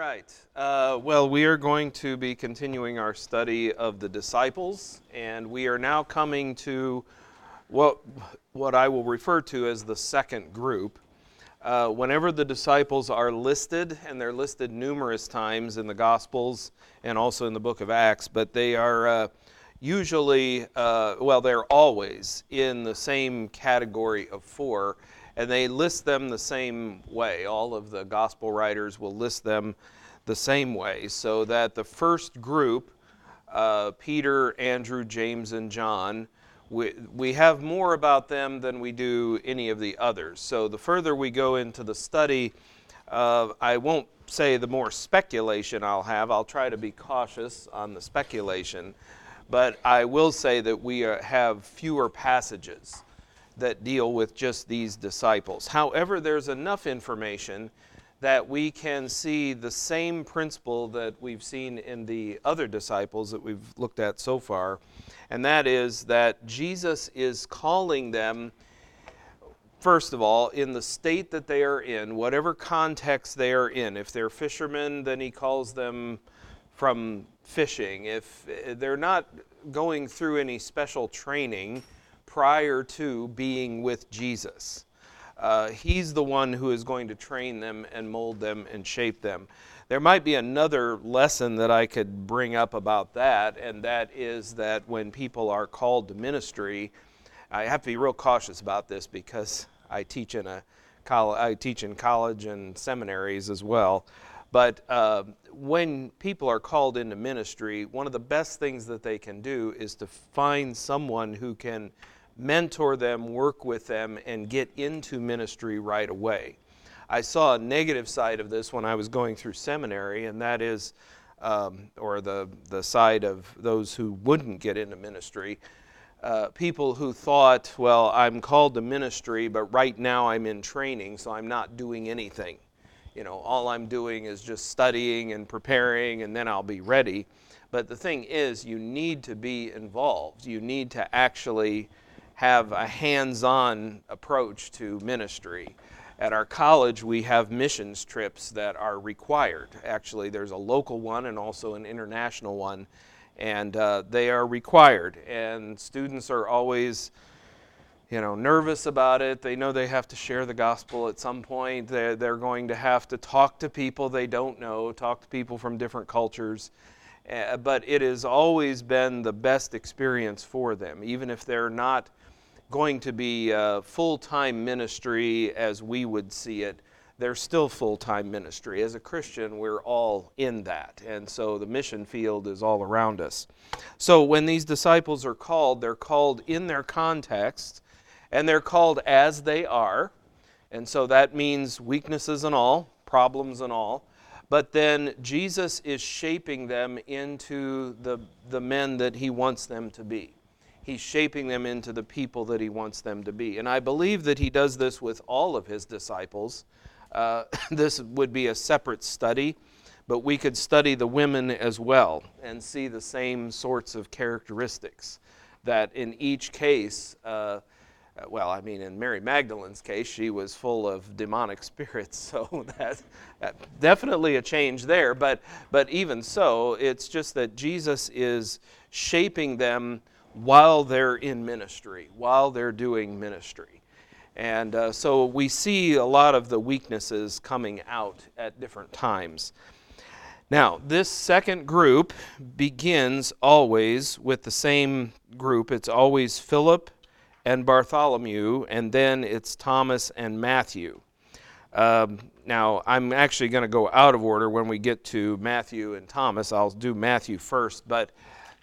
right. Well, we are going to be continuing our study of the disciples, and we are now coming to what I will refer to as the second group. Whenever the disciples are listed, and they're listed numerous times in the Gospels and also in the book of Acts, but they are usually, they're always in the same category of four, and they list them the same way. All of the gospel writers will list them the same way, so that the first group, Peter, Andrew, James, and John, we have more about them than we do any of the others. So the further we go into the study, I won't say the more speculation I'll try to be cautious on the speculation, but I will say that we have fewer passages that deal with just these disciples. However, there's enough information that we can see the same principle that we've seen in the other disciples that we've looked at so far, and that is that Jesus is calling them, first of all, in the state that they are in, whatever context they are in. If they're fishermen, then he calls them from fishing. If they're not going through any special training prior to being with Jesus, he's the one who is going to train them and mold them and shape them. There might be another lesson that I could bring up about that, and that is that when people are called to ministry, I have to be real cautious about this because I teach in college and seminaries as well. But when people are called into ministry, one of the best things that they can do is to find someone who can mentor them, work with them, and get into ministry right away. I saw a negative side of this when I was going through seminary, and that is, or the side of those who wouldn't get into ministry, people who thought, well, I'm called to ministry, but right now I'm in training, so I'm not doing anything. You know, all I'm doing is just studying and preparing, and then I'll be ready. But the thing is, you need to be involved. You need to actually have a hands-on approach to ministry. At our college, we have missions trips that are required. Actually, there's a local one and also an international one, and they are required. And students are always, nervous about it. They know they have to share the gospel at some point. They're going to have to talk to people they don't know, talk to people from different cultures. But it has always been the best experience for them, even if they're not going to be full-time ministry as we would see it. They're still full-time ministry. As a Christian, we're all in that, and so the mission field is all around us. So when these disciples are called, they're called in their context, and they're called as they are, and so that means weaknesses and all, problems and all, but then Jesus is shaping them into the men that he wants them to be. He's shaping them into the people that he wants them to be. And I believe that he does this with all of his disciples. This would be a separate study, but we could study the women as well and see the same sorts of characteristics. That in each case, in Mary Magdalene's case, she was full of demonic spirits, so that's definitely a change there. But even so, it's just that Jesus is shaping them while they're in ministry, while they're doing ministry. And so we see a lot of the weaknesses coming out at different times. Now, this second group begins always with the same group. It's always Philip and Bartholomew, and then it's Thomas and Matthew. Now, I'm actually going to go out of order when we get to Matthew and Thomas. I'll do Matthew first, but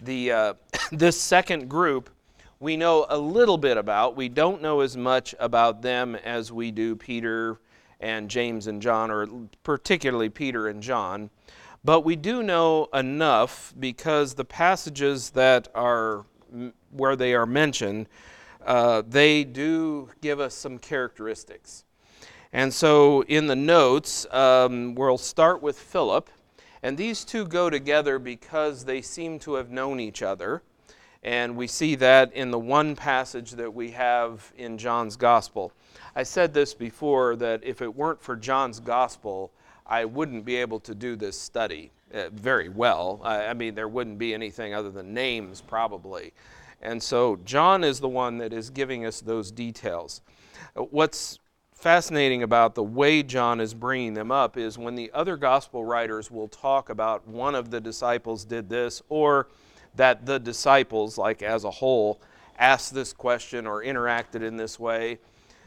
this second group we know a little bit about. We don't know as much about them as we do Peter and James and John, or particularly Peter and John. But we do know enough because the passages that are where they are mentioned, they do give us some characteristics. And so in the notes, we'll start with Philip. And these two go together because they seem to have known each other. And we see that in the one passage that we have in John's Gospel. I said this before, that if it weren't for John's Gospel, I wouldn't be able to do this study very well. I mean, there wouldn't be anything other than names probably. And so John is the one that is giving us those details. What's fascinating about the way John is bringing them up is when the other gospel writers will talk about one of the disciples did this, or that the disciples, like as a whole, asked this question or interacted in this way,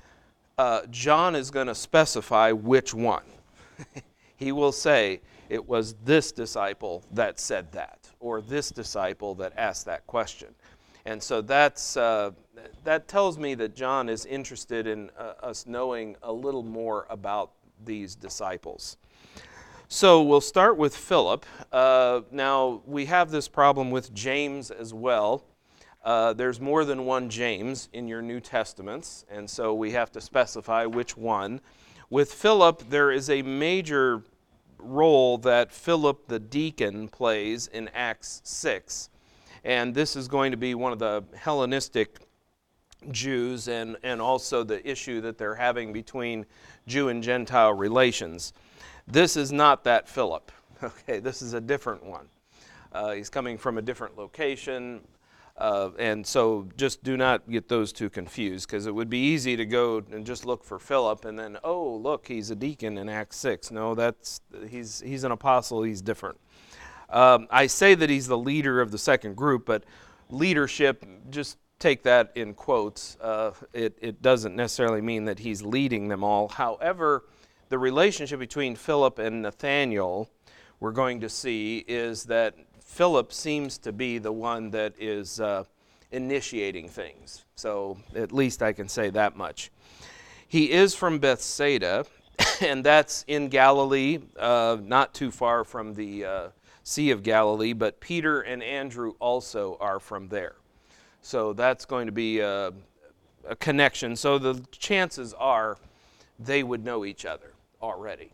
John is going to specify which one. He will say, it was this disciple that said that, or this disciple that asked that question. And so that tells me that John is interested in us knowing a little more about these disciples. So we'll start with Philip. Now, we have this problem with James as well. There's more than one James in your New Testaments, and so we have to specify which one. With Philip, there is a major role that Philip the deacon plays in Acts 6. And this is going to be one of the Hellenistic Jews and also the issue that they're having between Jew and Gentile relations. This is not that Philip. Okay, this is a different one. He's coming from a different location. And so just do not get those two confused, because it would be easy to go and just look for Philip and then, oh, look, he's a deacon in Acts 6. No, he's an apostle, he's different. I say that he's the leader of the second group, but leadership, just take that in quotes. It doesn't necessarily mean that he's leading them all. However, the relationship between Philip and Nathanael, we're going to see, is that Philip seems to be the one that is initiating things. So at least I can say that much. He is from Bethsaida, and that's in Galilee, not too far from the Sea of Galilee, but Peter and Andrew also are from there. So that's going to be a connection. So the chances are they would know each other already.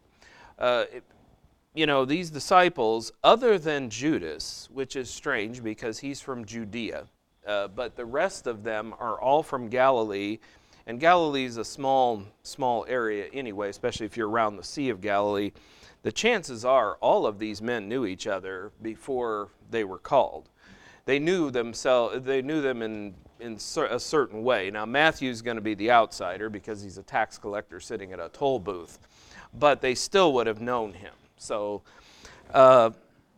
These disciples, other than Judas, which is strange because he's from Judea, but the rest of them are all from Galilee, and Galilee is a small area anyway, especially if you're around the Sea of Galilee. The chances are all of these men knew each other before they were called. They knew them in a certain way. Now, Matthew's going to be the outsider because he's a tax collector sitting at a toll booth, but they still would have known him. So the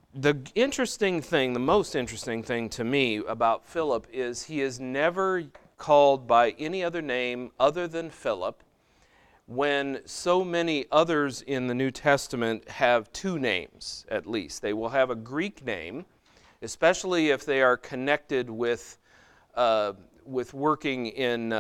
most interesting thing to me about Philip is he is never called by any other name other than Philip, when so many others in the New Testament have two names at least. They will have a Greek name, especially if they are connected with working in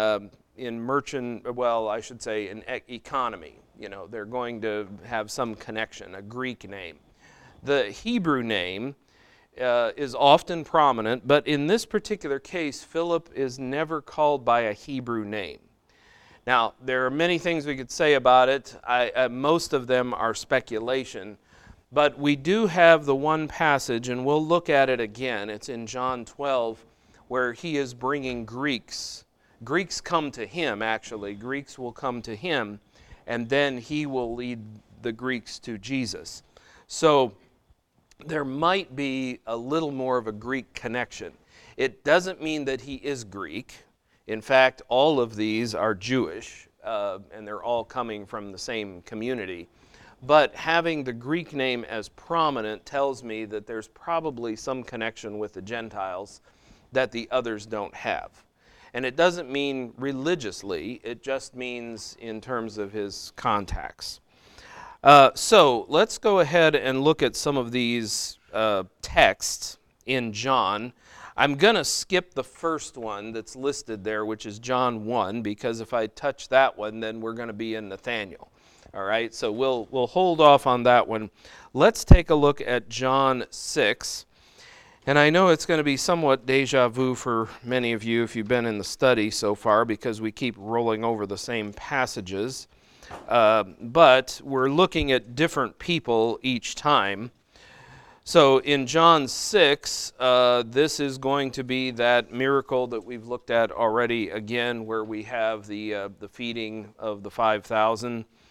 economy. They're going to have some connection, a Greek name. The Hebrew name is often prominent, but in this particular case, Philip is never called by a Hebrew name. Now, there are many things we could say about it. Most of them are speculation, but we do have the one passage, and we'll look at it again. It's in John 12, where he is bringing Greeks. Greeks come to him, actually. Greeks will come to him, and then he will lead the Greeks to Jesus. So there might be a little more of a Greek connection. It doesn't mean that he is Greek. In fact, all of these are Jewish, and they're all coming from the same community. But having the Greek name as prominent tells me that there's probably some connection with the Gentiles that the others don't have. And it doesn't mean religiously, it just means in terms of his contacts. So let's go ahead and look at some of these texts in John. I'm going to skip the first one that's listed there, which is John 1, because if I touch that one, then we're going to be in Nathanael. All right, so we'll hold off on that one. Let's take a look at John 6. And I know it's going to be somewhat deja vu for many of you if you've been in the study so far, because we keep rolling over the same passages. But we're looking at different people each time. So in John 6, this is going to be that miracle that we've looked at already again, where we have the feeding of the 5,000.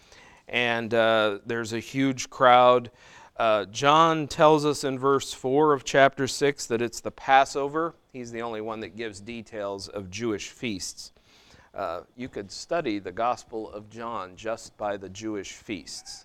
and there's a huge crowd. John tells us in verse 4 of chapter 6 that it's the Passover. He's the only one that gives details of Jewish feasts. You could study the Gospel of John just by the Jewish feasts.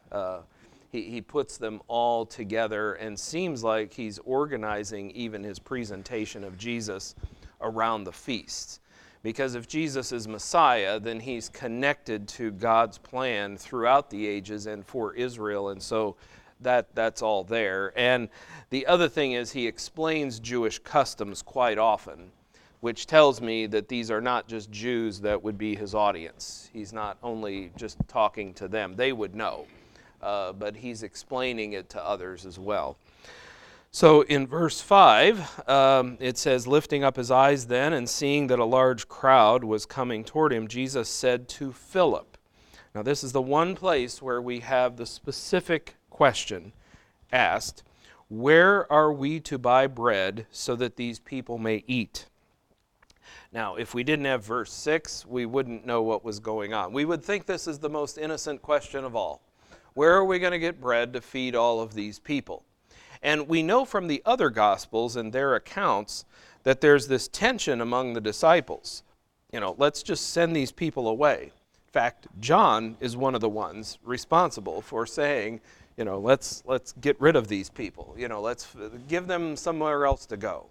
He puts them all together and seems like he's organizing even his presentation of Jesus around the feasts. Because if Jesus is Messiah, then he's connected to God's plan throughout the ages and for Israel, and so that's all there. And the other thing is he explains Jewish customs quite often, which tells me that these are not just Jews that would be his audience. He's not only just talking to them. They would know, but he's explaining it to others as well. So in verse 5, it says, lifting up his eyes then and seeing that a large crowd was coming toward him, Jesus said to Philip. Now this is the one place where we have the specific question asked, where are we to buy bread so that these people may eat? Now, if we didn't have verse 6, we wouldn't know what was going on. We would think this is the most innocent question of all. Where are we going to get bread to feed all of these people? And we know from the other Gospels and their accounts that there's this tension among the disciples. Let's just send these people away. In fact, John is one of the ones responsible for saying, let's get rid of these people. Let's give them somewhere else to go.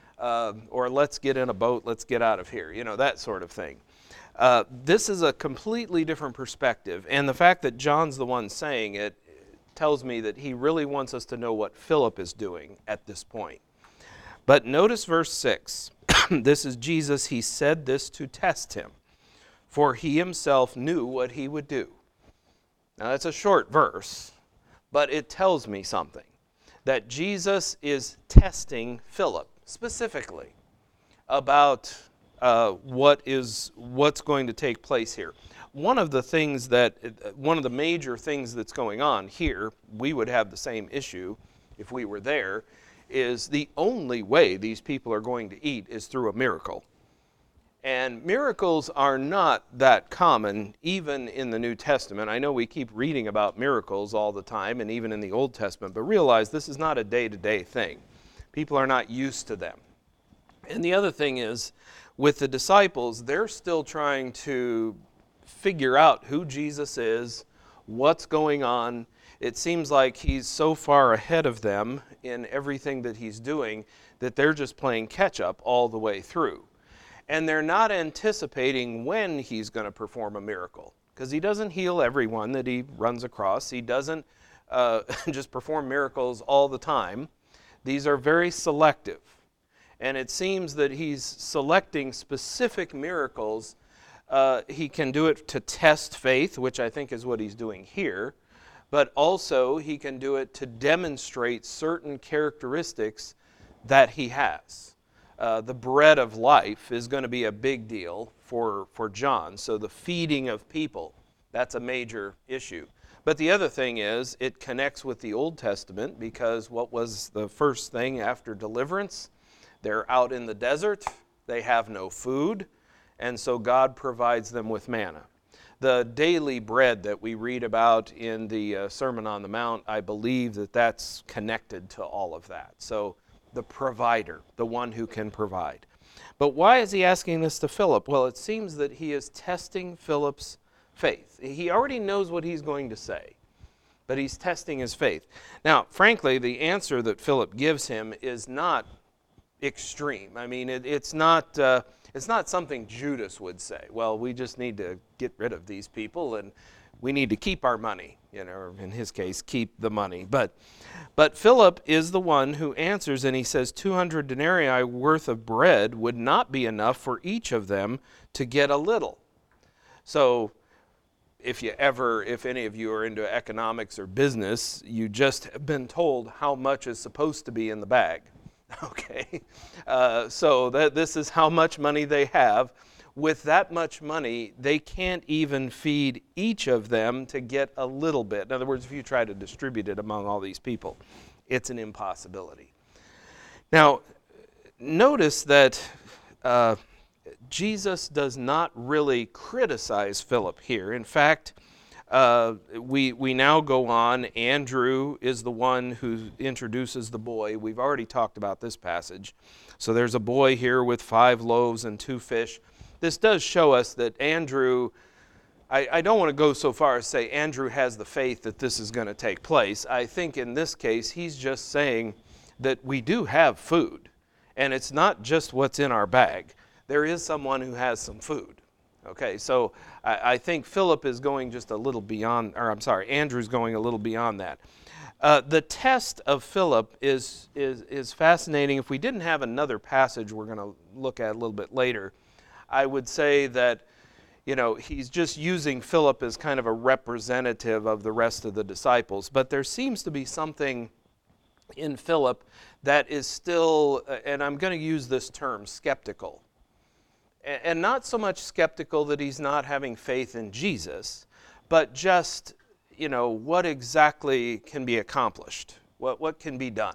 Or let's get in a boat, let's get out of here. That sort of thing. This is a completely different perspective. And the fact that John's the one saying it tells me that he really wants us to know what Philip is doing at this point. But notice verse 6. This is Jesus. He said this to test him, for he himself knew what he would do. Now that's a short verse, but it tells me something. That Jesus is testing Philip specifically about what's going to take place here. One of the major things that's going on here, we would have the same issue if we were there, is the only way these people are going to eat is through a miracle. And miracles are not that common even in the New Testament. I know we keep reading about miracles all the time and even in the Old Testament, but realize this is not a day-to-day thing. People are not used to them. And the other thing is, with the disciples, they're still trying to figure out who Jesus is, what's going on. It seems like he's so far ahead of them in everything that he's doing that they're just playing catch-up all the way through. And they're not anticipating when he's going to perform a miracle, because he doesn't heal everyone that he runs across. He doesn't just perform miracles all the time. These are very selective. And it seems that he's selecting specific miracles. He can do it to test faith, which I think is what he's doing here. But also he can do it to demonstrate certain characteristics that he has. The bread of life is going to be a big deal for John. So the feeding of people, that's a major issue. But the other thing is it connects with the Old Testament, because what was the first thing after deliverance? They're out in the desert. They have no food. And so God provides them with manna. The daily bread that we read about in the Sermon on the Mount, I believe that that's connected to all of that. So the provider, the one who can provide. But why is he asking this to Philip? Well, it seems that he is testing Philip's faith. He already knows what he's going to say, but he's testing his faith. Now, frankly, the answer that Philip gives him is not extreme. I mean, it's not something Judas would say. Well, we just need to get rid of these people, and we need to keep our money. Or in his case, keep the money. But Philip is the one who answers, and he says 200 denarii worth of bread would not be enough for each of them to get a little. So if any of you are into economics or business, you just have been told how much is supposed to be in the bag. Okay, so this is how much money they have. With that much money, they can't even feed each of them to get a little bit. In other words, if you try to distribute it among all these people, it's an impossibility. Now, notice that Jesus does not really criticize Philip here. In fact, we now go on. Andrew is the one who introduces the boy. We've already talked about this passage. So there's a boy here with 5 loaves and 2 fish. This does show us that Andrew, I don't want to go so far as say Andrew has the faith that this is going to take place. I think in this case he's just saying that we do have food, and it's not just what's in our bag. There is someone who has some food. Okay, so I think Philip is going just a little beyond, or I'm sorry, Andrew's going a little beyond that. The test of Philip is fascinating. If we didn't have another passage we're going to look at a little bit later, I would say that, he's just using Philip as kind of a representative of the rest of the disciples. But there seems to be something in Philip that is still, and I'm going to use this term, skeptical. And not so much skeptical that he's not having faith in Jesus, but just, what exactly can be accomplished? What can be done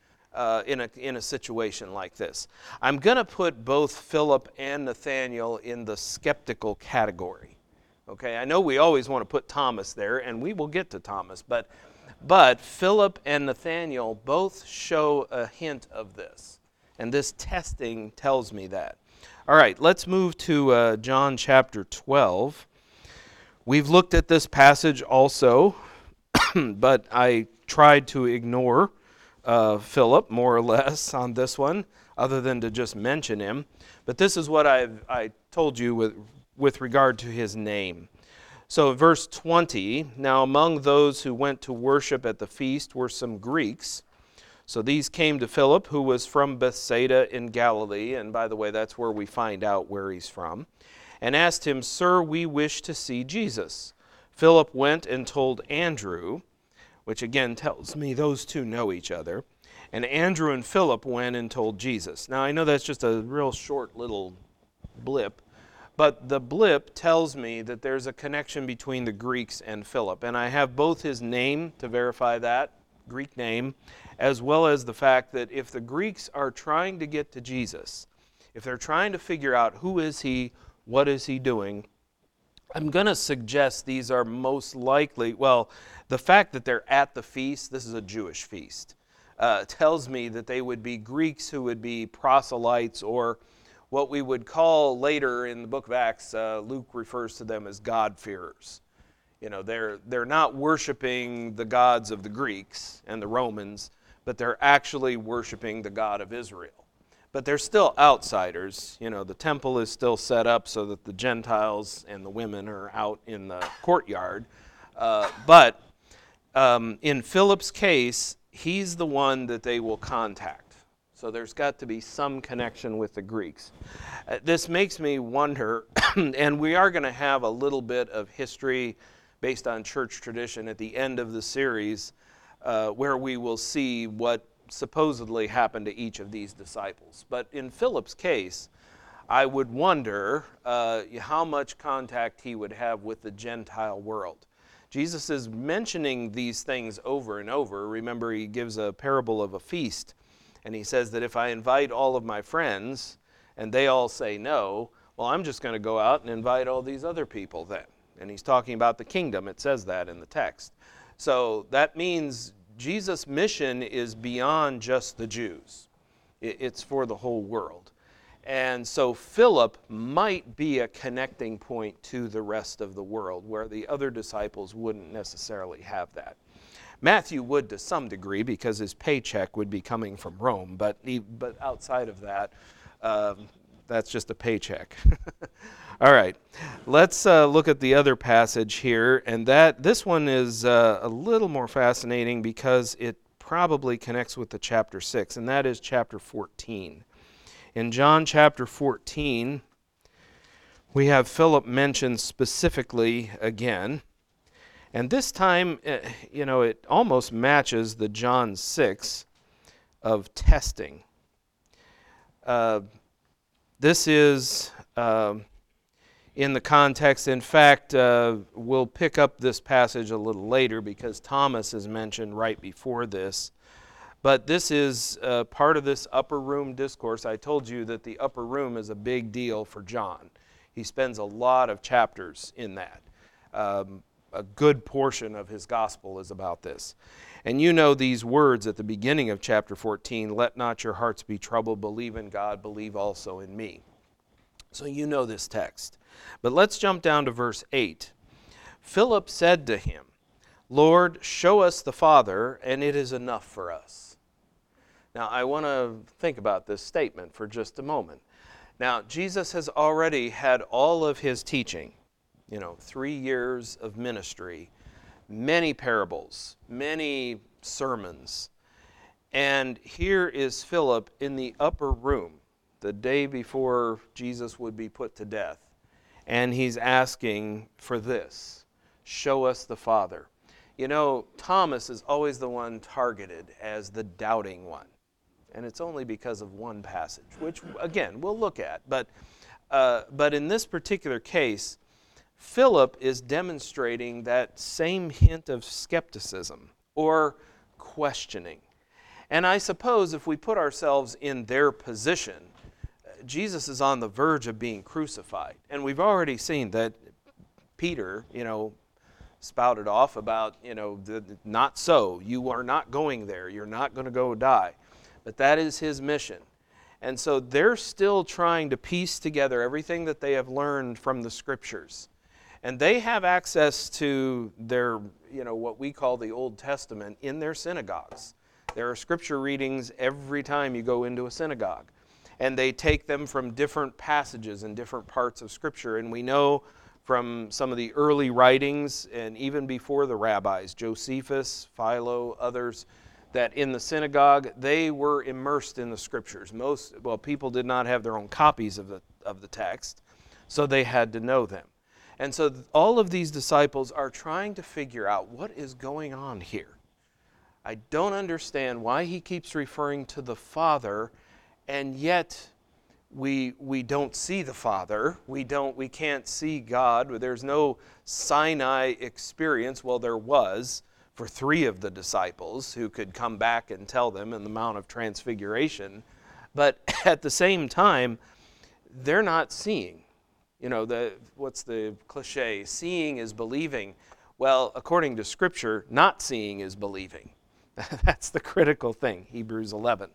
in a situation like this? I'm going to put both Philip and Nathanael in the skeptical category. Okay, I know we always want to put Thomas there, and we will get to Thomas, but Philip and Nathanael both show a hint of this, and this testing tells me that. All right, let's move to John chapter 12. We've looked at this passage also, but I tried to ignore Philip more or less on this one, other than to just mention him. But this is what I told you with regard to his name. So verse 20, now among those who went to worship at the feast were some Greeks. So these came to Philip, who was from Bethsaida in Galilee, and by the way, that's where we find out where he's from, and asked him, Sir, we wish to see Jesus. Philip went and told Andrew, which again tells me those two know each other, and Andrew and Philip went and told Jesus. Now I know that's just a real short little blip, but the blip tells me that there's a connection between the Greeks and Philip, and I have both his name to verify that, Greek name, as well as the fact that if the Greeks are trying to get to Jesus, if they're trying to figure out who is he, what is he doing, I'm going to suggest these are most likely, well, the fact that they're at the feast, this is a Jewish feast, tells me that they would be Greeks who would be proselytes, or what we would call later in the book of Acts, Luke refers to them as God-fearers. They're not worshiping the gods of the Greeks and the Romans, but they're actually worshiping the God of Israel. But they're still outsiders. The temple is still set up so that the Gentiles and the women are out in the courtyard. But in Philip's case, he's the one that they will contact. So there's got to be some connection with the Greeks. This makes me wonder, and we are going to have a little bit of history based on church tradition at the end of the series, where we will see what supposedly happened to each of these disciples. But in Philip's case, I would wonder how much contact he would have with the Gentile world. Jesus is mentioning these things over and over. Remember, he gives a parable of a feast, and he says that if I invite all of my friends and they all say no, well, I'm just going to go out and invite all these other people then. And he's talking about the kingdom. It says that in the text. So that means Jesus' mission is beyond just the Jews. It's for the whole world. And so Philip might be a connecting point to the rest of the world, where the other disciples wouldn't necessarily have that. Matthew would to some degree, because his paycheck would be coming from Rome, but outside of that, that's just a paycheck. All right, let's look at the other passage here, and this one is a little more fascinating because it probably connects with the chapter 6, and that is chapter 14. In John chapter 14, we have Philip mentioned specifically again, and this time, it almost matches the John 6 of testing. This is in the context. In fact, we'll pick up this passage a little later because Thomas is mentioned right before this. But this is part of this upper room discourse. I told you that the upper room is a big deal for John. He spends a lot of chapters in that. a good portion of his gospel is about this. And you know these words at the beginning of chapter 14, let not your hearts be troubled, believe in God, believe also in me. So you know this text. But let's jump down to verse 8. Philip said to him, Lord, show us the Father, and it is enough for us. Now, I want to think about this statement for just a moment. Now, Jesus has already had all of his teaching, 3 years of ministry, many parables, many sermons. And here is Philip in the upper room the day before Jesus would be put to death. And he's asking for this, show us the Father. Thomas is always the one targeted as the doubting one. And it's only because of one passage, which, again, we'll look at. But in this particular case, Philip is demonstrating that same hint of skepticism or questioning. And I suppose if we put ourselves in their position, Jesus is on the verge of being crucified. And we've already seen that Peter, spouted off about, not so. You are not going there. You're not going to go die. But that is his mission. And so they're still trying to piece together everything that they have learned from the Scriptures. And they have access to their, what we call the Old Testament in their synagogues. There are Scripture readings every time you go into a synagogue. And they take them from different passages and different parts of Scripture. And we know from some of the early writings, and even before the rabbis, Josephus, Philo, others, that in the synagogue, they were immersed in the Scriptures. People did not have their own copies of the text, so they had to know them. And so all of these disciples are trying to figure out what is going on here. I don't understand why he keeps referring to the Father, and yet we don't see the Father. We can't see God. There's no Sinai experience. Well, there was for 3 of the disciples who could come back and tell them in the Mount of Transfiguration. But at the same time, they're not seeing. What's the cliche? Seeing is believing. Well, according to Scripture, not seeing is believing. That's the critical thing. Hebrews 11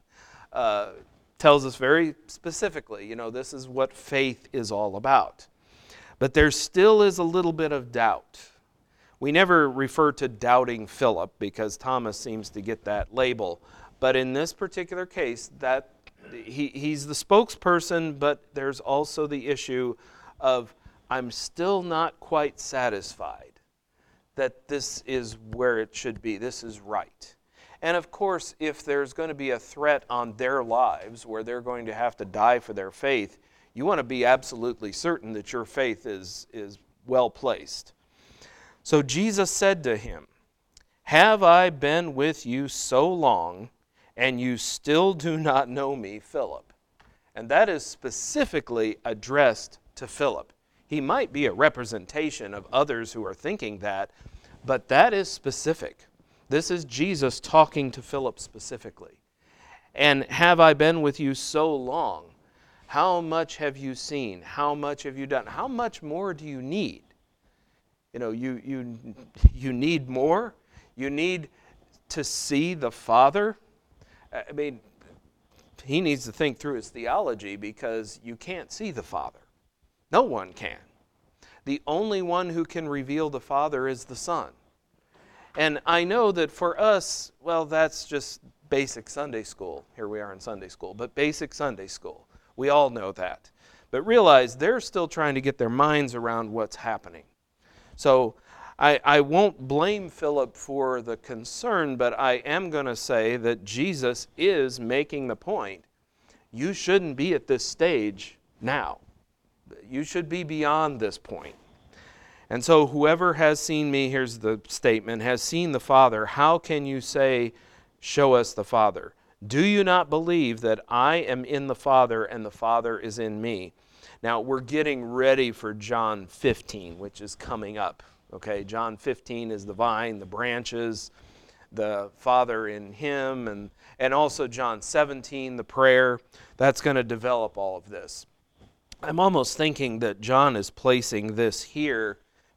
tells us very specifically, this is what faith is all about. But there still is a little bit of doubt. We never refer to doubting Philip because Thomas seems to get that label. But in this particular case, that he's the spokesperson, but there's also the issue of I'm still not quite satisfied that this is where it should be. This is right. And of course, if there's going to be a threat on their lives where they're going to have to die for their faith, you want to be absolutely certain that your faith is well placed. So Jesus said to him, have I been with you so long, and you still do not know me, Philip? And that is specifically addressed to Philip. He might be a representation of others who are thinking that, but that is specific. This is Jesus talking to Philip specifically. And have I been with you so long? How much have you seen? How much have you done? How much more do you need? You need more? You need to see the Father? I mean, he needs to think through his theology because you can't see the Father. No one can. The only one who can reveal the Father is the Son. And I know that for us, well, that's just basic Sunday school. Here we are in Sunday school, but basic Sunday school. We all know that. But realize they're still trying to get their minds around what's happening. So I won't blame Philip for the concern, but I am going to say that Jesus is making the point. You shouldn't be at this stage now. You should be beyond this point. And so whoever has seen me, here's the statement, has seen the Father, how can you say, show us the Father? Do you not believe that I am in the Father and the Father is in me? Now, we're getting ready for John 15, which is coming up. Okay, John 15 is the vine, the branches, the Father in him, and also John 17, the prayer. That's going to develop all of this. I'm almost thinking that John is placing this here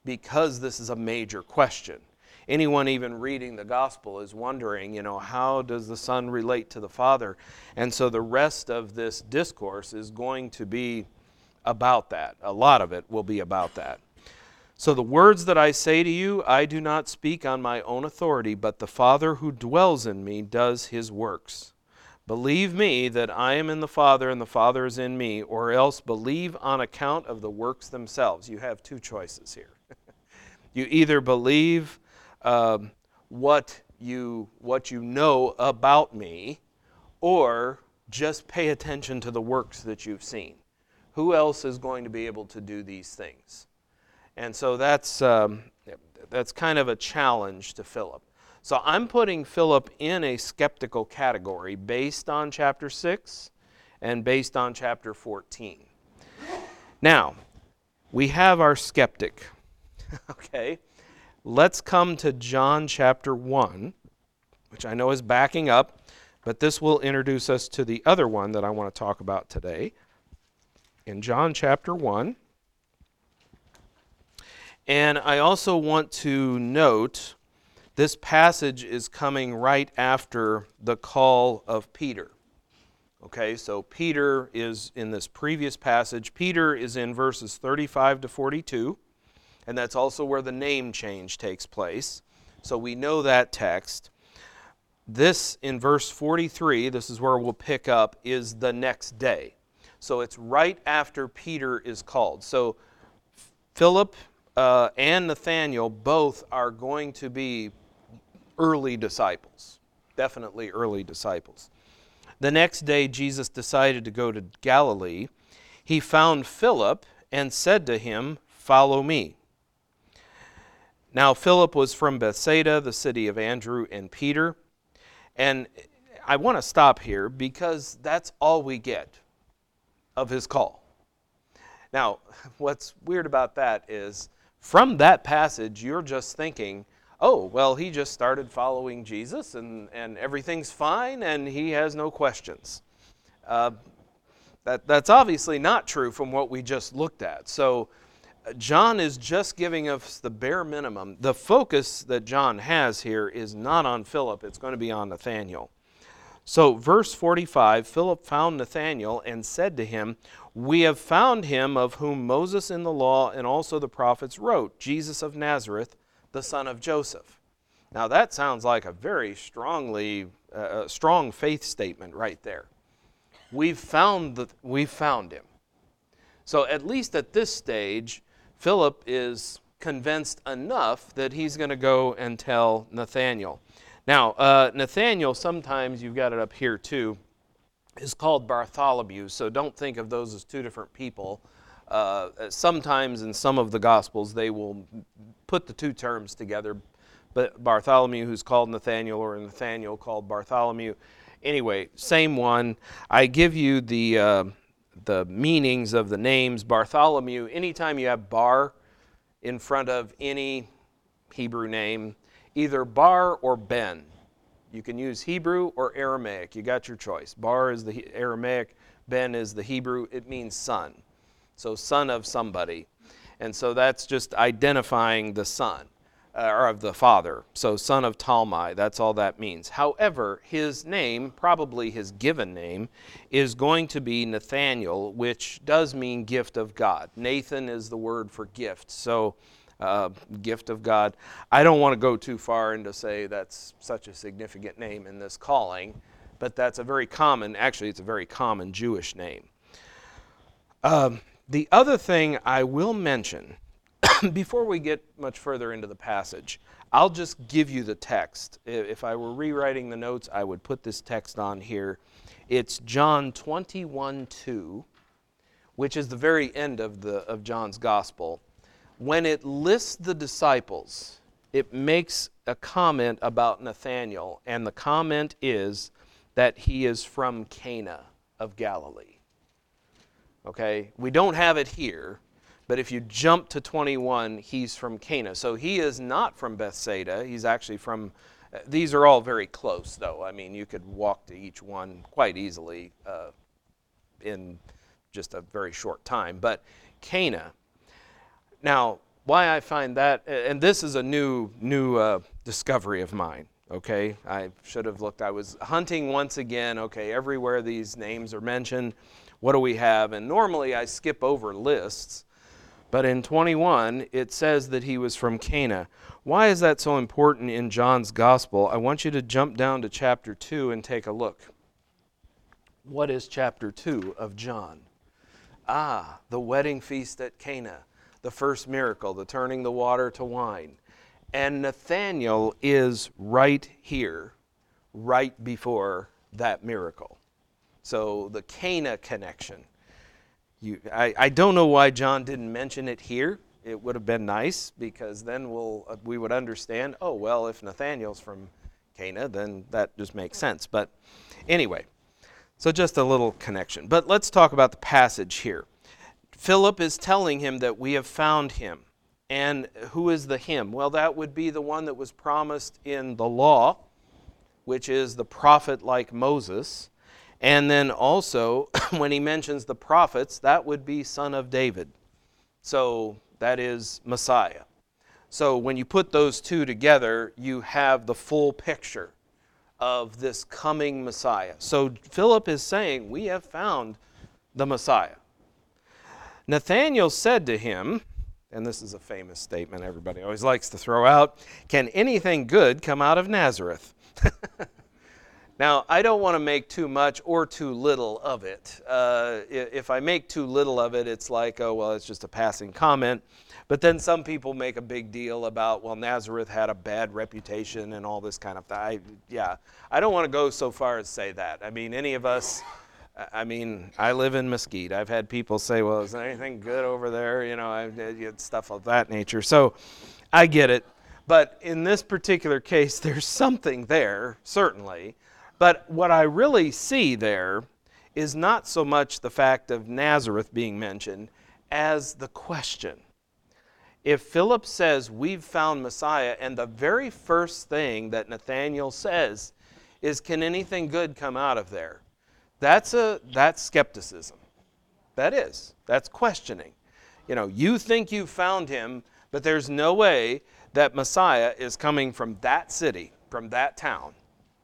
because this is a major question. Anyone even reading the gospel is wondering, how does the Son relate to the Father? And so the rest of this discourse is going to be about that. A lot of it will be about that. So the words that I say to you, I do not speak on my own authority, but the Father who dwells in me does his works. Believe me that I am in the Father and the Father is in me, or else believe on account of the works themselves. You have two choices here. You either believe what you know about me, or just pay attention to the works that you've seen. Who else is going to be able to do these things? And so that's kind of a challenge to Philip. So I'm putting Philip in a skeptical category based on chapter 6 and based on chapter 14. Now, we have our skeptic. Okay, let's come to John chapter 1, which I know is backing up, but this will introduce us to the other one that I want to talk about today. In John chapter 1. And I also want to note this passage is coming right after the call of Peter. Okay, so Peter is in this previous passage. Peter is in verses 35 to 42, and that's also where the name change takes place. So we know that text. This, in verse 43, this is where we'll pick up, is the next day. So it's right after Peter is called. So Philip and Nathanael both are going to be early disciples, definitely early disciples. The next day, Jesus decided to go to Galilee. He found Philip and said to him, "Follow me." Now, Philip was from Bethsaida, the city of Andrew and Peter. And I want to stop here because that's all we get of his call. Now, what's weird about that is, from that passage, you're just thinking, oh, well, he just started following Jesus and everything's fine and he has no questions. That's obviously not true from what we just looked at. So John is just giving us the bare minimum. The focus that John has here is not on Philip, it's going to be on Nathanael. So verse 45, Philip found Nathanael and said to him, "We have found him of whom Moses in the law and also the prophets wrote, Jesus of Nazareth, the son of Joseph." Now that sounds like a very strong faith statement right there. We've found him. So at least at this stage, Philip is convinced enough that he's going to go and tell Nathanael. Now, Nathanael, sometimes, you've got it up here too, is called Bartholomew, so don't think of those as two different people. Sometimes in some of the Gospels they will put the two terms together, but Bartholomew who's called Nathanael, or Nathanael called Bartholomew. Anyway, same one. I give you the meanings of the names. Bartholomew, anytime you have bar in front of any Hebrew name, either bar or ben. You can use Hebrew or Aramaic. You got your choice. Bar is the Aramaic, ben is the Hebrew. It means son. So son of somebody. And so that's just identifying the son, or of the father. So son of Talmai, that's all that means. However, his name, probably his given name, is going to be Nathanael, which does mean gift of God. Nathan is the word for gift. So gift of God. I don't want to go too far into say that's such a significant name in this calling, but that's a very common, actually it's a very common Jewish name. The other thing I will mention, before we get much further into the passage, I'll just give you the text. If I were rewriting the notes, I would put this text on here. It's John 21:2, which is the very end of John's Gospel. When it lists the disciples, it makes a comment about Nathanael, and the comment is that he is from Cana of Galilee. Okay, we don't have it here, but if you jump to 21, he's from Cana. So he is not from Bethsaida. He's actually from, these are all very close, though. I mean, you could walk to each one quite easily in just a very short time. But Cana. Now, why I find that, and this is a new discovery of mine, okay? I should have looked. I was hunting once again, okay, everywhere these names are mentioned, what do we have? And normally I skip over lists, but in 21 it says that he was from Cana. Why is that so important in John's gospel? I want you to jump down to chapter 2 and take a look. What is chapter 2 of John? The wedding feast at Cana, the first miracle, the turning the water to wine. And Nathanael is right here, right before that miracle. So the Cana connection. I don't know why John didn't mention it here. It would have been nice, because then we would understand, oh, well, if Nathanael's from Cana, then that just makes sense. But anyway, so just a little connection. But let's talk about the passage here. Philip is telling him that we have found him. And who is the him? Well, that would be the one that was promised in the law, which is the prophet like Moses. And then also, when he mentions the prophets, that would be son of David. So that is Messiah. So when you put those two together, you have the full picture of this coming Messiah. So Philip is saying, we have found the Messiah. Nathanael said to him, and this is a famous statement everybody always likes to throw out, can anything good come out of Nazareth? Now, I don't want to make too much or too little of it. If I make too little of it, it's like, oh, well, it's just a passing comment. But then some people make a big deal about, well, Nazareth had a bad reputation and all this kind of thing. I don't want to go so far as say that. I mean, any of us, I live in Mesquite. I've had people say, well, is there anything good over there? You know, stuff of that nature. So I get it. But in this particular case, there's something there, certainly. But what I really see there is not so much the fact of Nazareth being mentioned as the question. If Philip says, we've found Messiah, and the very first thing that Nathanael says is, can anything good come out of there? That's skepticism. That's questioning. You know, you think you've found him, but there's no way that Messiah is coming from that city, from that town.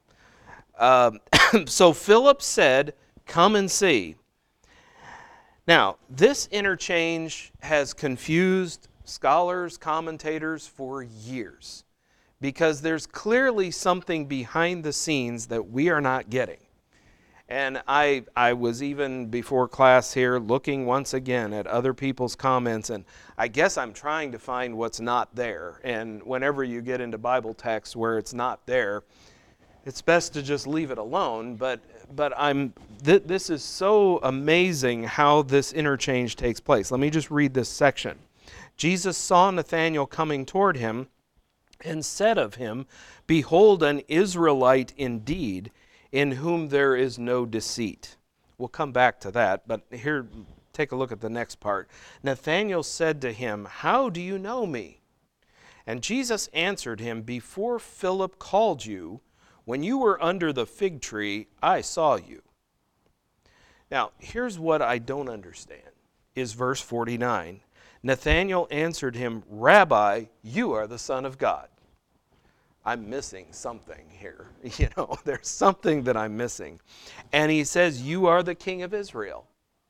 So Philip said, come and see. Now, this interchange has confused scholars, commentators for years, because there's clearly something behind the scenes that we are not getting. And I was even before class here looking once again at other people's comments, and I guess I'm trying to find what's not there. And whenever you get into Bible texts where it's not there, it's best to just leave it alone, but this is so amazing how this interchange takes place. Let me just read this section. Jesus saw Nathanael coming toward him and said of him, behold, an Israelite indeed, in whom there is no deceit. We'll come back to that, but here, take a look at the next part. Nathanael said to him, how do you know me? And Jesus answered him, before Philip called you, when you were under the fig tree, I saw you. Now, here's what I don't understand, is verse 49. Nathanael answered him, Rabbi, you are the Son of God. I'm missing something here. You know, there's something that I'm missing. And he says, you are the King of Israel.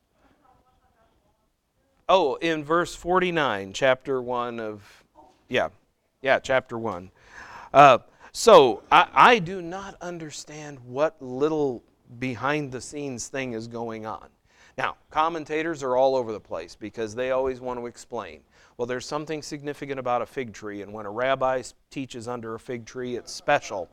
Oh, in verse 49, chapter 1 of, chapter 1. So I do not understand what little behind-the-scenes thing is going on. Now, commentators are all over the place because they always want to explain. Well, there's something significant about a fig tree, and when a rabbi teaches under a fig tree, it's special.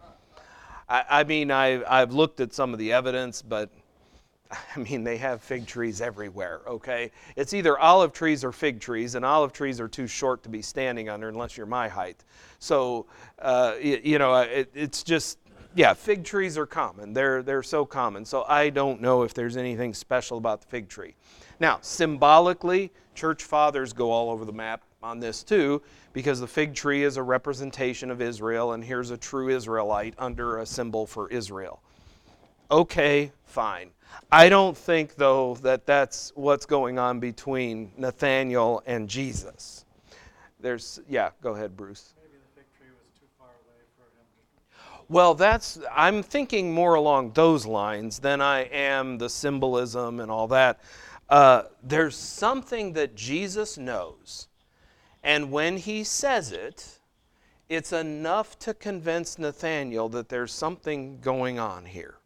I've looked at some of the evidence, but they have fig trees everywhere, okay? It's either olive trees or fig trees, and olive trees are too short to be standing under unless you're my height. So, it's just, fig trees are common. They're so common. So I don't know if there's anything special about the fig tree. Now, symbolically, church fathers go all over the map on this too, because the fig tree is a representation of Israel, and here's a true Israelite under a symbol for Israel. Okay, fine. I don't think, though, that that's what's going on between Nathanael and Jesus. Yeah, go ahead, Bruce. Maybe the fig tree was too far away for him. Well, I'm thinking more along those lines than I am the symbolism and all that. There's something that Jesus knows, and when he says it, it's enough to convince Nathanael that there's something going on here.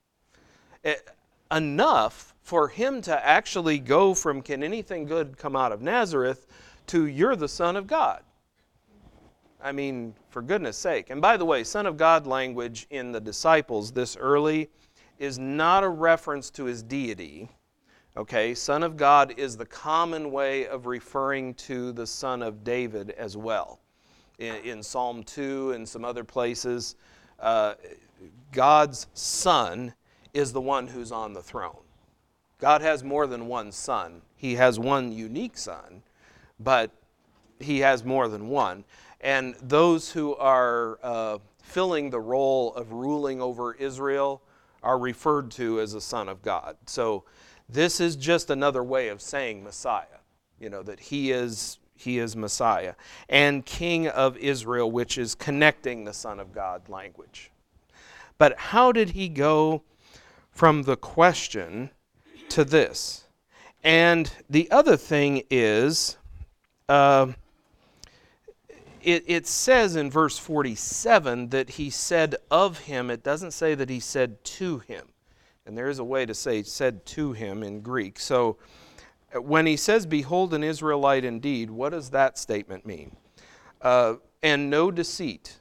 Enough for him to actually go from "can anything good come out of Nazareth" to "you're the Son of God." I mean, for goodness sake. And by the way, Son of God language in the disciples this early is not a reference to his deity. Okay, Son of God is the common way of referring to the Son of David as well. In Psalm 2 and some other places, God's Son is the one who's on the throne. God has more than one son. He has one unique son, but he has more than one. And those who are filling the role of ruling over Israel are referred to as a son of God. So this is just another way of saying Messiah, that he is Messiah. And King of Israel, which is connecting the Son of God language. But how did he go from the question to this? And the other thing is, it says in verse 47 that he said of him. It doesn't say that he said to him. And there is a way to say said to him in Greek. So when he says, "Behold an Israelite indeed," what does that statement mean? And no deceit.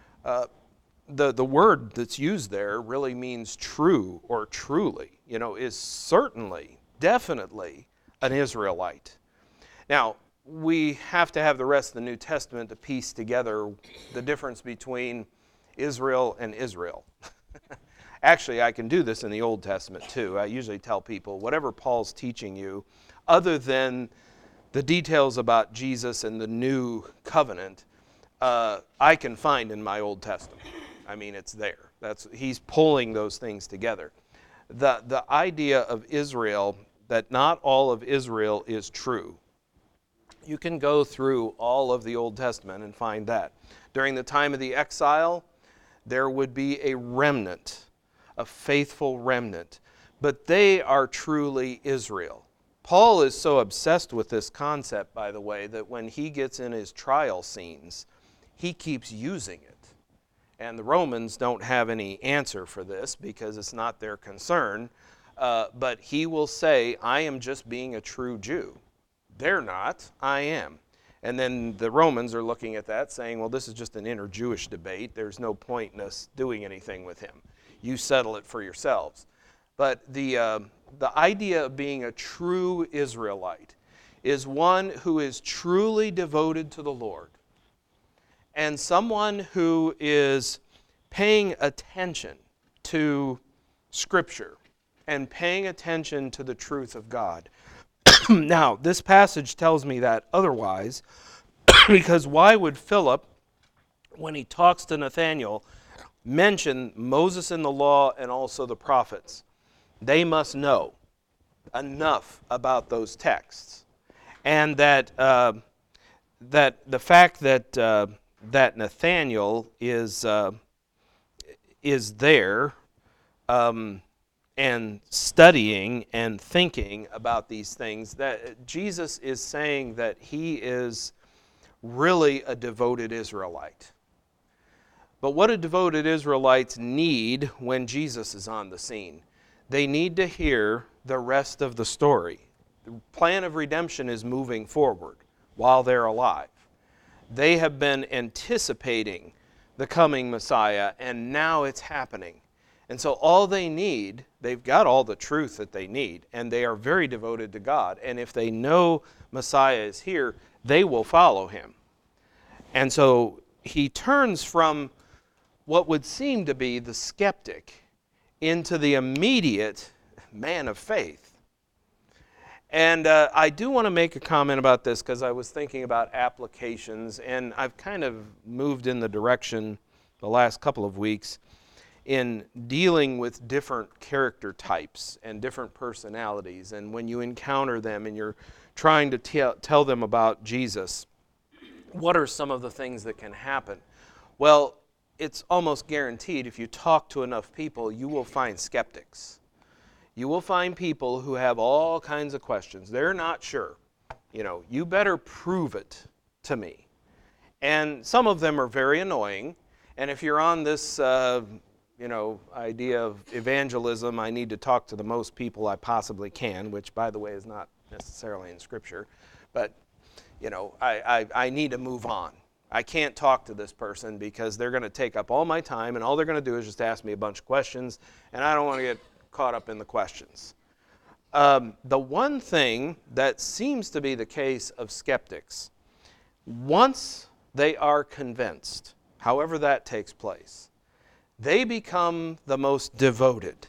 The word that's used there really means true or truly, is certainly, definitely an Israelite. Now, we have to have the rest of the New Testament to piece together the difference between Israel and Israel. Actually, I can do this in the Old Testament too. I usually tell people, whatever Paul's teaching you, other than the details about Jesus and the new covenant, I can find in my Old Testament. I mean, it's there. He's pulling those things together. The idea of Israel, that not all of Israel is true. You can go through all of the Old Testament and find that. During the time of the exile, there would be a remnant, a faithful remnant. But they are truly Israel. Paul is so obsessed with this concept, by the way, that when he gets in his trial scenes, he keeps using it. And the Romans don't have any answer for this because it's not their concern. But he will say, "I am just being a true Jew." They're not, I am. And then the Romans are looking at that saying, "Well, this is just an inter-Jewish debate. There's no point in us doing anything with him. You settle it for yourselves." But the idea of being a true Israelite is one who is truly devoted to the Lord, and someone who is paying attention to Scripture and paying attention to the truth of God. Now, this passage tells me that otherwise, because why would Philip, when he talks to Nathanael, mention Moses in the law and also the prophets? They must know enough about those texts, and that the fact that Nathanael is there and studying and thinking about these things, that Jesus is saying that he is really a devoted Israelite. But what do devoted Israelites need when Jesus is on the scene? They need to hear the rest of the story. The plan of redemption is moving forward while they're alive. They have been anticipating the coming Messiah, and now it's happening. And so all they need, they've got all the truth that they need, and they are very devoted to God. And if they know Messiah is here, they will follow him. And so he turns from what would seem to be the skeptic into the immediate man of faith. And I do want to make a comment about this because I was thinking about applications, and I've kind of moved in the direction the last couple of weeks in dealing with different character types and different personalities. And when you encounter them and you're trying to tell them about Jesus, what are some of the things that can happen? Well, it's almost guaranteed if you talk to enough people, you will find skeptics. You will find people who have all kinds of questions. They're not sure. You better prove it to me. And some of them are very annoying. And if you're on this, idea of evangelism, I need to talk to the most people I possibly can, which, by the way, is not necessarily in Scripture. But, I need to move on. I can't talk to this person because they're going to take up all my time, and all they're going to do is just ask me a bunch of questions, and I don't want to get caught up in the questions. The one thing that seems to be the case of skeptics, once they are convinced, however that takes place, they become the most devoted.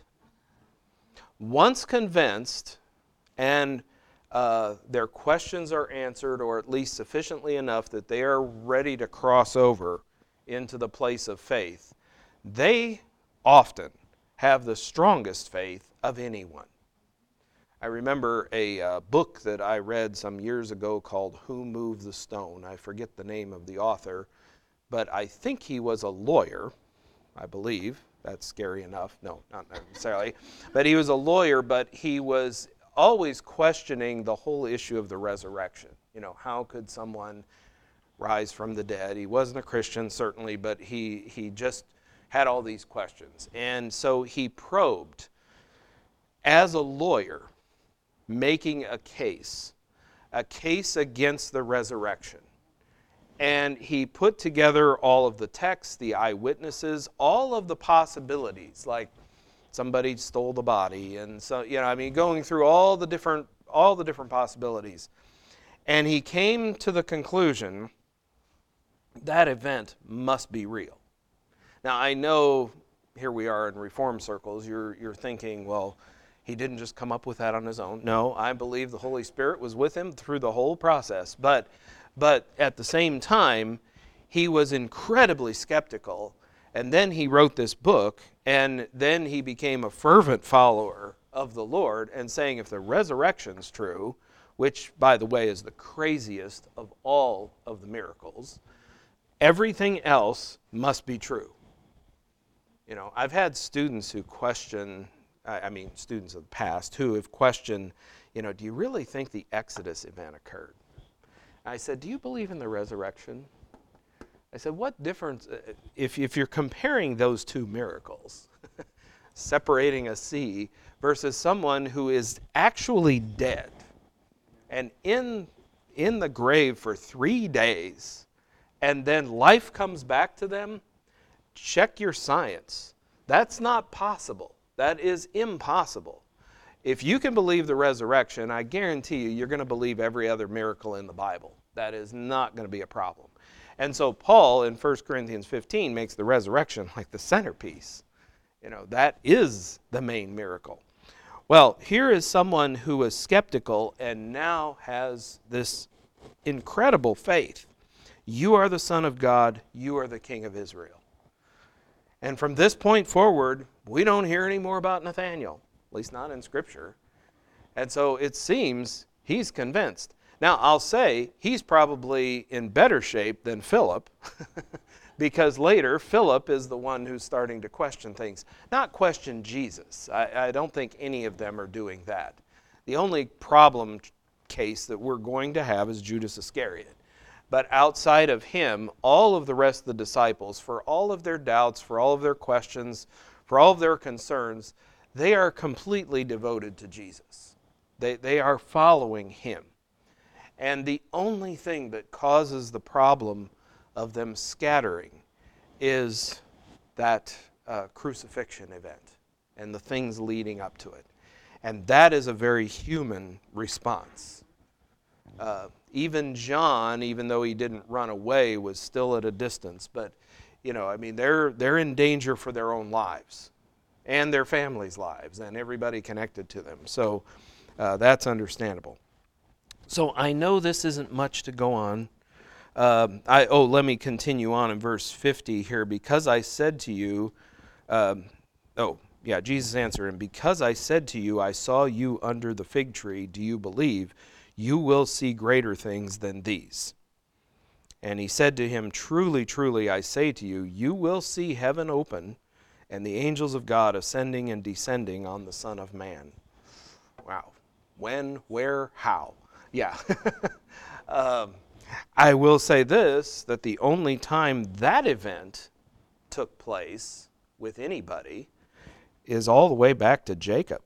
Once convinced and their questions are answered, or at least sufficiently enough that they are ready to cross over into the place of faith, they often have the strongest faith of anyone. I remember a book that I read some years ago called Who Moved the Stone? I forget the name of the author, but I think he was a lawyer, I believe. That's scary enough. No, not necessarily. But he was a lawyer, but he was always questioning the whole issue of the resurrection. How could someone rise from the dead? He wasn't a Christian, certainly, but he just had all these questions. And so he probed, as a lawyer, making a case against the resurrection. And he put together all of the texts, the eyewitnesses, all of the possibilities, like somebody stole the body, and so going through all the different possibilities. And he came to the conclusion that event must be real. Now, I know here we are in Reform circles, you're thinking, well, he didn't just come up with that on his own. No, I believe the Holy Spirit was with him through the whole process. But at the same time, he was incredibly skeptical. And then he wrote this book, and then he became a fervent follower of the Lord, and saying if the resurrection's true, which, by the way, is the craziest of all of the miracles, everything else must be true. I've had students who question, students of the past who have questioned, do you really think the Exodus event occurred? I said, do you believe in the resurrection? I said, what difference, if you're comparing those two miracles, separating a sea versus someone who is actually dead and in the grave for 3 days, and then life comes back to them, check your science. That's not possible. That is impossible. If you can believe the resurrection, I guarantee you're going to believe every other miracle in the Bible. That is not going to be a problem. And so Paul in 1 Corinthians 15 makes the resurrection like the centerpiece. That is the main miracle. Well, here is someone who was skeptical and now has this incredible faith. You are the Son of God. You are the King of Israel. And from this point forward, we don't hear any more about Nathanael, at least not in Scripture. And so it seems he's convinced. Now, I'll say he's probably in better shape than Philip, because later Philip is the one who's starting to question things. Not question Jesus. I don't think any of them are doing that. The only problem case that we're going to have is Judas Iscariot. But outside of him, all of the rest of the disciples, for all of their doubts, for all of their questions, for all of their concerns, they are completely devoted to Jesus. They are following him. And the only thing that causes the problem of them scattering is that crucifixion event and the things leading up to it. And that is a very human response. Even John, even though he didn't run away, was still at a distance. But, they're in danger for their own lives and their families' lives and everybody connected to them. So that's understandable. So I know this isn't much to go on. Let me continue on in verse 50 here. Because I said to you, Jesus answered him, because I said to you, I saw you under the fig tree, do you believe? You will see greater things than these. And he said to him, Truly, truly, I say to you, you will see heaven open and the angels of God ascending and descending on the Son of Man. Wow. When, where, how? Yeah. I will say this, that the only time that event took place with anybody is all the way back to Jacob.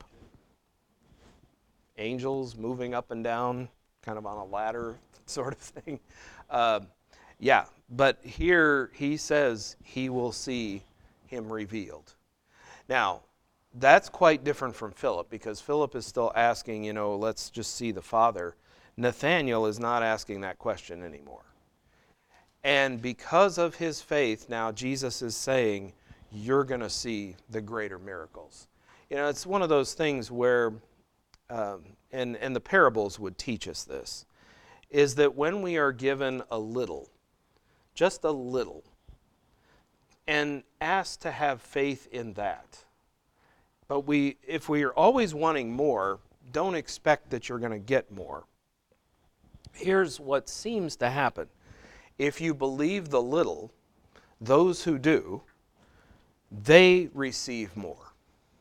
Angels moving up and down, kind of on a ladder sort of thing. Yeah, but here he says he will see him revealed. Now, that's quite different from Philip, because Philip is still asking, let's just see the Father. Nathanael is not asking that question anymore. And because of his faith, now Jesus is saying, you're going to see the greater miracles. It's one of those things where, and the parables would teach us this, is that when we are given a little, just a little, and asked to have faith in that, but if we are always wanting more, don't expect that you're going to get more. Here's what seems to happen. If you believe the little, those who do, they receive more.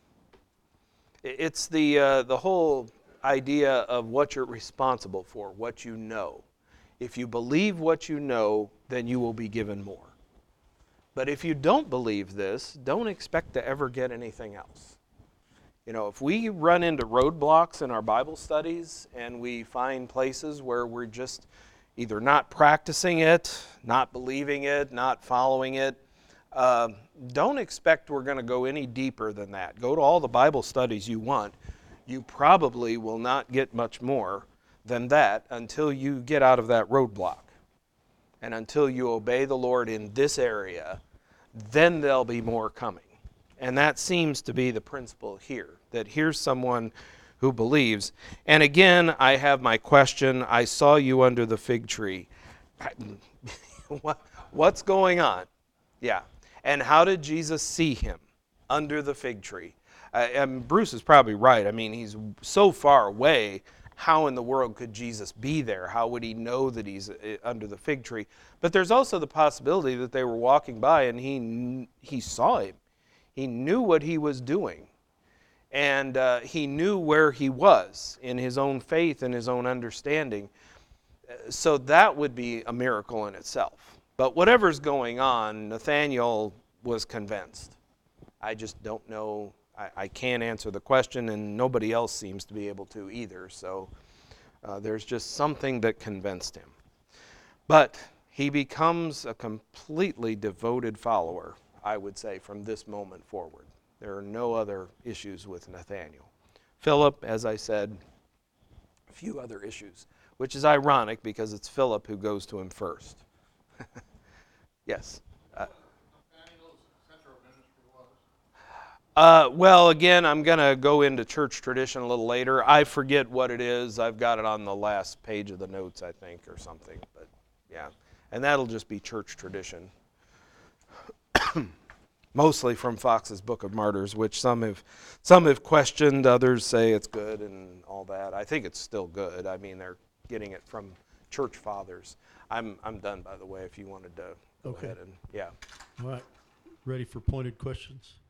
It's the whole idea of what you're responsible for, what you know. If you believe what you know, then you will be given more. But if you don't believe this, don't expect to ever get anything else. If we run into roadblocks in our Bible studies and we find places where we're just either not practicing it, not believing it, not following it, don't expect we're going to go any deeper than that. Go to all the Bible studies you want. You probably will not get much more than that until you get out of that roadblock. And until you obey the Lord in this area, then there'll be more coming. And that seems to be the principle here, that here's someone who believes. And again, I have my question. I saw you under the fig tree. What's going on? Yeah. And how did Jesus see him under the fig tree? And Bruce is probably right. I mean, he's so far away. How in the world could Jesus be there? How would he know that he's under the fig tree? But there's also the possibility that they were walking by and he saw him. He knew what he was doing. And he knew where he was in his own faith and his own understanding. So that would be a miracle in itself. But whatever's going on, Nathanael was convinced. I just don't know. I can't answer the question, and nobody else seems to be able to either. So there's just something that convinced him. But he becomes a completely devoted follower, I would say, from this moment forward. There are no other issues with Nathanael. Philip, as I said, a few other issues, which is ironic because it's Philip who goes to him first. Yes. Well, again, I'm going to go into church tradition a little later. I forget what it is. I've got it on the last page of the notes, I think, or something. But yeah, and that'll just be church tradition. Mostly from Fox's Book of Martyrs, which some have questioned. Others say it's good and all that. I think it's still good. I mean, they're getting it from church fathers. I'm done, by the way, if you wanted to go ahead and, yeah. All right. Ready for pointed questions?